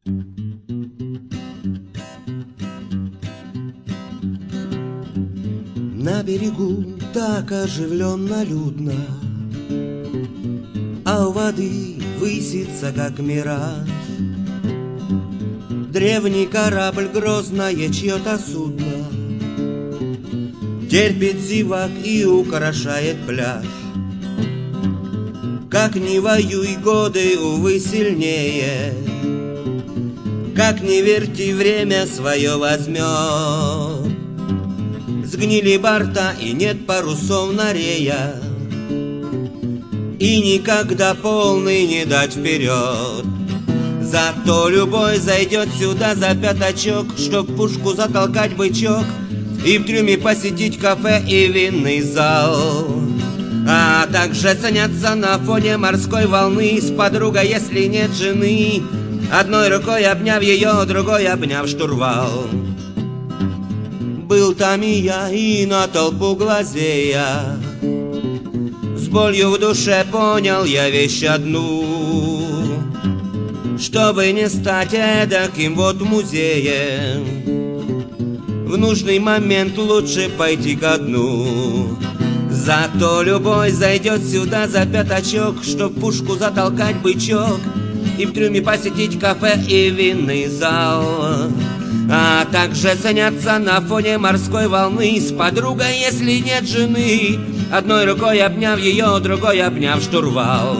На берегу так оживленно людно, а у воды высится, как мираж, древний корабль, грозное чье-то судно, терпит зевак и украшает пляж. Как ни воюй, годы, увы, сильнее, как ни верти, время свое возьмет. Сгнили борта и нет парусов на реях, и никогда полный не дать вперед. Зато любой зайдет сюда за пятачок, чтоб пушку затолкать бычок и в трюме посетить кафе и винный зал. А также заняться на фоне морской волны с подругой, если нет жены, одной рукой обняв ее, другой обняв штурвал. Был там и я, и на толпу глазея, с болью в душе понял я вещь одну: чтобы не стать эдаким вот музеем, в нужный момент лучше пойти ко дну. Зато любой зайдет сюда за пятачок, чтоб пушку затолкать бычок и в трюме посетить кафе и винный зал. А также заняться на фоне морской волны с подругой, если нет жены, одной рукой обняв ее, другой обняв штурвал.